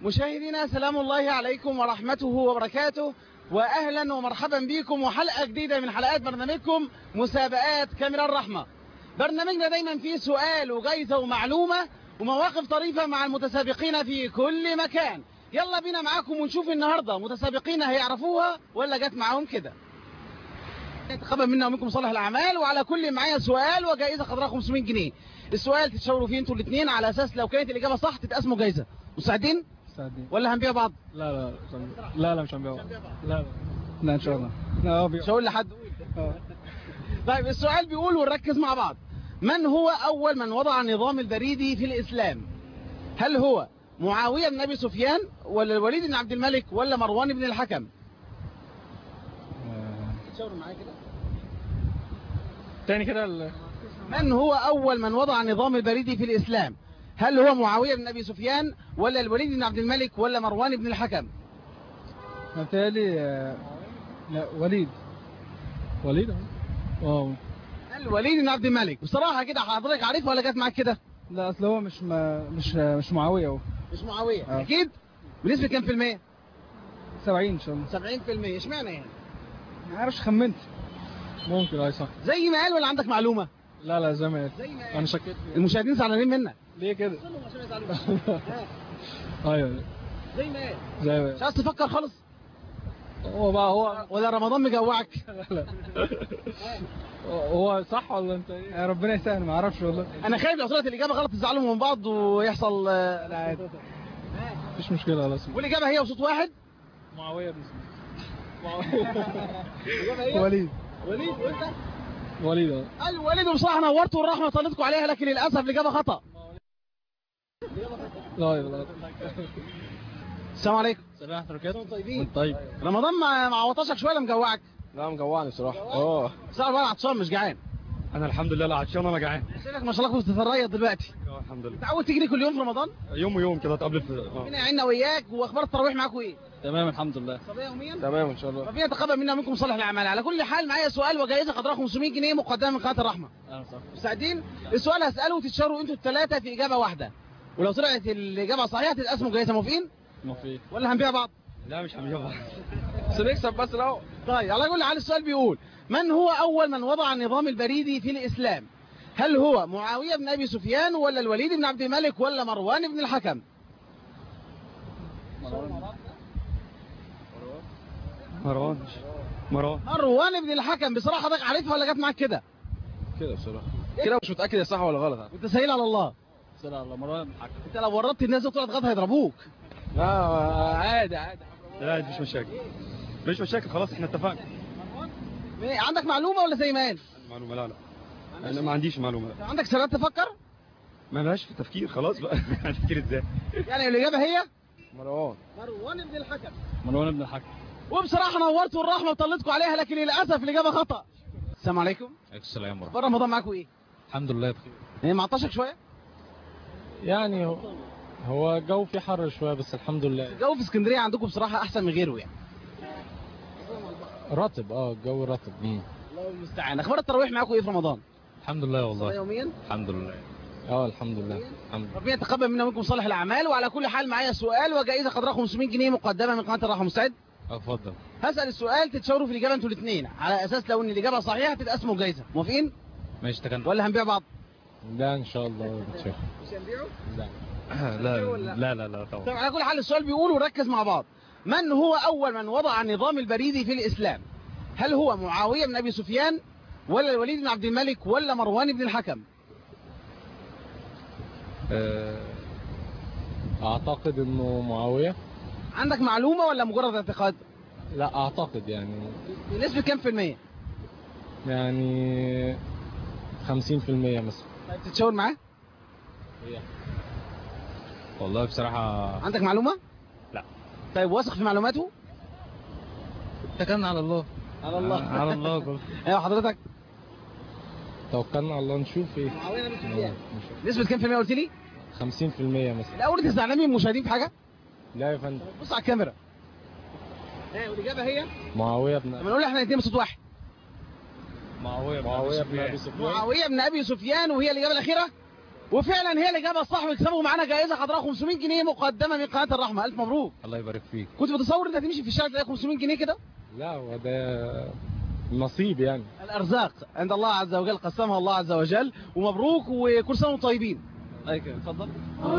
مشاهدينا سلام الله عليكم ورحمته وبركاته، وأهلا ومرحبا بكم وحلقة جديدة من حلقات برنامجكم مسابقات كاميرا الرحمة. برنامجنا دايما فيه سؤال وجايزة ومعلومة ومواقف طريفة مع المتسابقين في كل مكان. يلا بينا معاكم ونشوف النهاردة متسابقين هيعرفوها ولا جت معاهم كده. يتقبل منا ومنكم صالح الأعمال، وعلى كل معايا سؤال وجائزة قدرها 500 جنيه. السؤال تتشاوروا فيه انتوا الاثنين على اساس لو كانت الإجابة صح تتقسموا جائزة. مستعدين؟ مستعدين. ولا هنبيع بعض؟ لا مش هنبيع بعض. لا ان شاء الله. مش هقول لحد. طيب السؤال بيقول ونركز مع بعض. من هو أول من وضع النظام البريدي في الإسلام؟ هل هو معاوية بن أبي سفيان ولا الوليد بن عبد الملك ولا مروان بن الحكم؟ تشاوروا معايا كده. تاني كده من هو أول من وضع النظام البريدي في الإسلام؟ هل هو معاوية بن أبي سفيان ولا الوليد بن عبد الملك ولا مروان بن الحكم؟ متهيألي لا وليد. الوليد بن عبد الملك. بصراحة كده حضرتك عارفها ولا جت معاك كده؟ لا اصل هو مش معاوية اهو. مش معاوية أكيد؟ بنسبة كام في المية؟ 70 ان شاء الله. 70%. اشمعنى يعني؟ ما عارفش خمنت. ممكن صح. زي ما قال ولا عندك معلومة؟ لا زي ما قال. انا شكيت. المشاهدين زعلانين منك. ليه كده؟ ايوه زي ما قال. زي مش عايز تفكر خالص؟ هو ولا رمضان مجوعك؟ لا هو صح ولا انت ايه؟ يا ربنا يسهل ما اعرفش والله. انا خايف لو طلعت الاجابه غلط تزعلوا من بعض ويحصل. لا عادي مفيش مشكله خلاص. والاجابه هي وصوت واحد. معاويه بن وليد. وانت؟ الوليد. بصراحه نورتوا والرحمه طلتكم عليها، لكن للاسف الاجابه خطا. لا السلام عليكم. السلام عليكم. طيبين. طيب رمضان معوطشك شويه ولا مجوعك؟ لا مجوعني بصراحه. صار انا عطشان مش جعان. انا الحمد لله لا عطشان ولا جعان. شايفك ما شاء الله كنت بتتريض دلوقتي. الحمد لله. متعود تجري كل يوم في رمضان؟ يوم ويوم كده تقابل ربنا يعيننا وياك. واخبار التراويح معاكم ايه؟ تمام الحمد لله. صبيه يوميا؟ تمام ان شاء الله. ربنا يتقبل منا ومنكم صالح الاعمال. على كل حال معايا سؤال وجائزه قدرها 500 جنيه مقدمه من قناه الرحمه. صح. مستعدين؟ السؤال هساله وتتشاروا انتوا الثلاثه في اجابه واحده، ولو طلعت الاجابه صحيحه تتقسموا جائزه. موافقين؟ موافقين. ولا هنبيع بعض؟ لا مش هنبيع بعض. بس نكسب بس الاول. طيب على كل حال السؤال بيقول: من هو اول من وضع النظام البريدي في الاسلام؟ هل هو معاويه بن ابي سفيان ولا الوليد بن عبد الملك ولا مروان بن الحكم؟ مروان بن الحكم. بصراحه حضرتك عارفها ولا جت معاك كده؟ كده بصراحه. كده مش متاكد هي صح ولا غلط. وانت سهيل على الله. سهيل على الله. مروان بن الحكم. انت لو ورطت الناس دول طلعت غلط هيضربوك. لا عادي. لا مش مشاكل خلاص احنا اتفقنا. عندك معلومه ولا زي ما قال؟ معلومه. لا انا ما عنديش معلومه. عندك سبب تفكر؟ ما لهاش في تفكير خلاص بقى. هتفكير ازاي؟ يعني الاجابه هي مروان بن الحكم. مروان بن الحكم. وبصراحه نورتوا الرحمه وطلتكم عليها، لكن للاسف الاجابه خطا. السلام عليكم. عليكم السلام ورحمه الله. رمضان معاكم ايه؟ الحمد لله بخير. يعني معطشك شويه؟ يعني هو الجو فيه حر شويه بس الحمد لله. الجو في اسكندريه عندكم بصراحه احسن من غيره يعني. رطب. الجو رطب. الله المستعان. اخبار التراويح معاكم ايه في رمضان؟ الحمد لله والله. يوميا؟ الحمد لله. الحمد لله. ربنا يتقبل منا ومنكم صالح الاعمال. وعلى كل حال معايا سؤال وجائزه قدرها 500 جنيه مقدمه من قناه الرحمه. مستعد؟ اتفضل. هسال السؤال تتشاوروا في الاجابه انتوا الاثنين على اساس لو ان الاجابه صحيحه تتقسموا جائزه. موافقين؟ ماشي اتفقنا. ولا هنبيع بعض؟ لا ان شاء الله نشوف. مش هنبيعه؟ لا طبعا. طب على كل حال السؤال بيقول وركز مع بعض: من هو اول من وضع النظام البريدي في الاسلام؟ هل هو معاويه بن ابي سفيان ولا الوليد بن عبد الملك ولا مروان بن الحكم؟ اعتقد انه معاويه. عندك معلومه ولا مجرد اعتقاد؟ لا اعتقد يعني. بنسبه كام في المية؟ يعني 50% مثلا. طيب تتشاور معاه؟ والله بصراحه. عندك معلومه؟ لا. طيب واثق في معلوماته؟ اتكلنا على الله. على الله. على الله كله. ايوه حضرتك؟ توكلنا على الله نشوف ايه. معاويه بن سفيان. نسبه كام في المية قلت لي؟ 50% مثلا. الاول انت زعلان من المشاهدين في حاجه؟ لا يا فندم. بص على الكاميرا. والاجابه هي معاويه بن. طب نقول احنا الاثنين بصوت واحد. معاويه بن ابي سفيان. معاويه بن ابي سفيان. وهي الاجابه الاخيره؟ وفعلا هي الإجابة الصح، ويكسبوا معانا جائزة قدرها 500 جنيه مقدمة من قناة الرحمة. ألف مبروك. الله يبارك فيك. كنت متصور إنك تمشي في الشارع تلاقي 500 جنيه كده؟ لا هو ده نصيب يعني. الأرزاق عند الله عز وجل، قسمها الله عز وجل. ومبروك وكل سنة وانتم طيبين. اتفضل.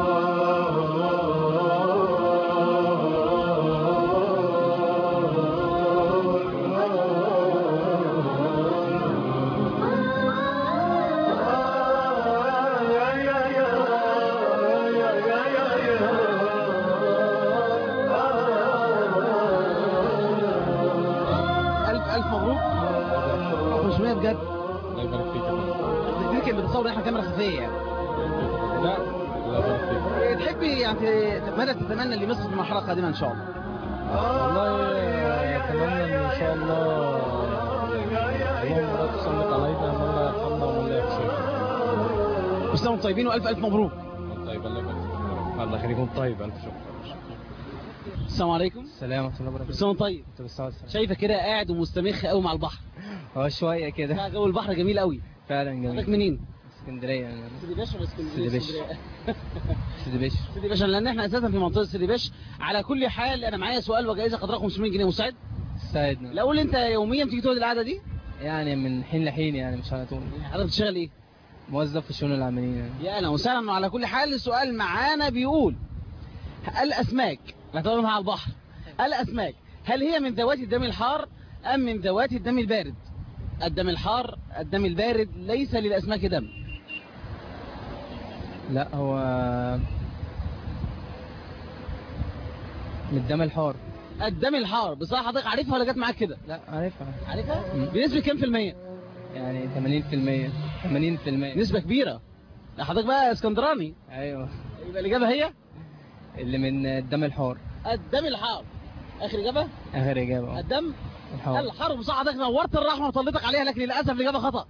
ألف مبروك. 500 بجد. الله يبارك فيك. دي كانت بتصور احنا كاميرا خفية يعني. لا الله يبارك فيك. تحبي يعني ماذا تتمنى لمصر في المرحلة القادمة إن شاء الله؟ والله اتمنى ان شاء الله اللهم لا تسلط علينا من لا يرحمنا ومن لا يحسننا. كل سنة وانتم طيبين والف الف مبروك. طيب الله يبارك فيك. الله يخليكم. طيب الف شكر. السلام عليكم. السلام ورحمة الله كل وبركاته. سنة وانت طيب. شايفك كده قاعد ومستمخ قوي مع البحر. هو شوية كده. جو البحر جميل قوي. فعلا حضرتك جميل. منين؟ اسكندرية يعني. سيدي باشا ولا اسكندرية؟ سيدي باشا. سيدي باشا. سيدي باشا، لان احنا اساسا في منطقة سيدي باشا. على كل حال انا معايا سؤال وجائزة قدرها 500 جنيه. مستعد؟ ساعدنا. لا قول انت يوميا بتيجي تقعد القعدة دي؟ يعني من حين لحين يعني مش على طول. حضرتك بتشتغل ايه؟ موظف في الشؤون العاملين يعني. يا اهلا وسهلا. على كل حال السؤال معانا بيقول الاسماك، نعتبرها مع البحر، الاسماك هل هي من ذوات الدم الحار ام من ذوات الدم البارد؟ الدم الحار، الدم البارد ليس للاسماك دم. لا هو من الدم الحار. الدم الحار. بصراحة حضرتك عارفها ولا جت معاك كده؟ لا عارفها. عارفها؟ بنسبة كام في المية؟ يعني 80%. 80%. نسبة كبيرة. لا حضرتك بقى اسكندراني. ايوه. يبقى الإجابة هي اللي من الدم الحار. الدم الحار. آخر إجابة؟ اخر اجابة. الدم الحار. الحار. بصراحة حضرتك نورت الرحمة وطلتك عليها، لكن للأسف الإجابة خطأ.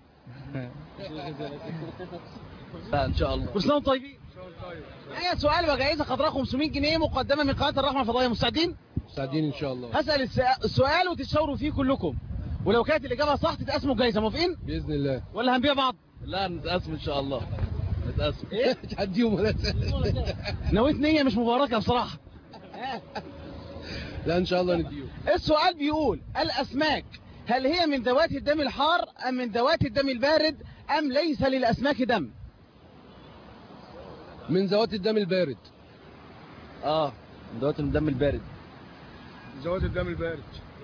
ان شاء الله. كل سنة وانتم طيبين. معايا سؤال وجائزة قدرها 500 جنيه مقدمة من قناة الرحمة الفضائية. مستعدين؟ مستعدين ان شاء الله. هسأل السؤال وتتشاوروا فيه كلكم، ولو كانت الإجابة صح تتقسموا الجائزة. موافقين؟ باذن الله. ولا هنبيع بعض؟ لا نتقاسم ان شاء الله. نتقاسم. إيه؟ مش هديهم ولا نويت نية مش مباركة بصراحة. لا ان شاء الله نديهم. السؤال بيقول الأسماك هل هي من ذوات الدم الحار أم من ذوات الدم البارد أم ليس للأسماك دم؟ من ذوات الدم البارد. من ذوات الدم البارد. ذوات الدم البارد.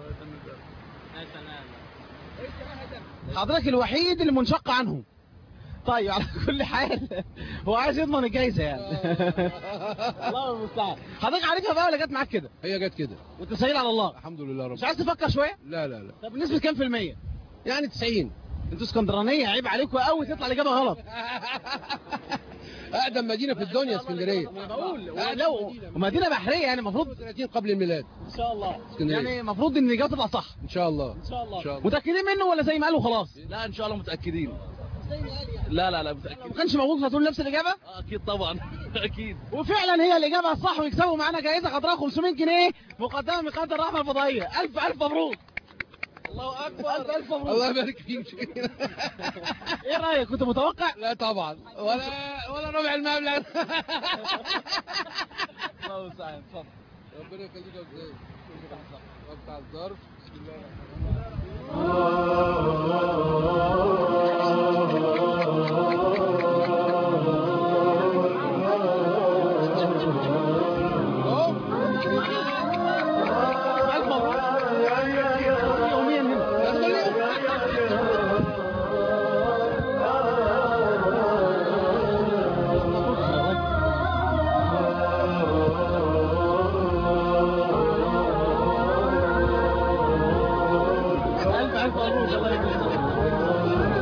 حضرتك الوحيد اللي منشق عنهم. طيب على كل حال هو عايز يضمن الجايزة يعني. الله المستعان. حضرتك عارفها بقى ولا جت معاك كده؟ هي جت كده. وانت سهيل على الله. الحمد لله رب. مش عايز تفكر شوية؟ لا لا لا. طب بنسبة كام في المية؟ يعني 90. انتوا اسكندرانية، عيب عليكم قوي تطلع الإجابة غلط. اقدم مدينه في الدنيا اسكندريه. انا بقول لو ومدينة بحرية يعني المفروض 30 قبل الميلاد. ان شاء الله. اسكندرية. يعني المفروض ان الإجابة تطلع صح. ان شاء الله. ان شاء الله. ان شاء الله. متأكدين منه ولا زي ما قالوا خلاص؟ لا ان شاء الله متاكدين. لا متاكدين. ما كانش موجود هتقول نفس الإجابة؟ اكيد طبعا. اكيد. وفعلا هي الإجابة الصح، ويكسبوا معانا جائزة قدرها 500 جنيه مقدمة من قناة الرحمة الفضائية. ألف مبروك. الله أكبر. ألف مبروك. الله يبارك فيك. إيه رأيك؟ كنت متوقع؟ لا طبعا ولا ربع المبلغ. الله المستعان. اتفضل. ربنا يخليك يا استاذ. بتاع الظرف. بسم الله. ألف مبروك. يوميا هنا. ألف مبروك. الله يكرمك.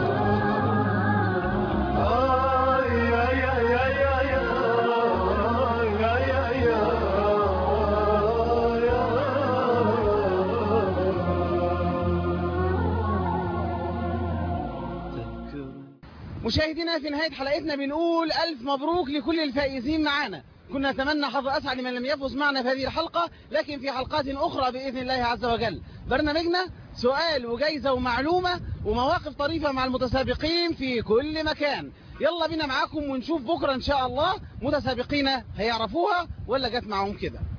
مشاهدينا في نهاية حلقتنا بنقول ألف مبروك لكل الفائزين معنا. كنا نتمنى حظ أسعد لمن لم يفز معنا في هذه الحلقة، لكن في حلقات أخرى بإذن الله عز وجل. برنامجنا سؤال وجايزة ومعلومة ومواقف طريفة مع المتسابقين في كل مكان. يلا بينا معاكم ونشوف بكرة إن شاء الله متسابقين هيعرفوها ولا جت معاهم كده.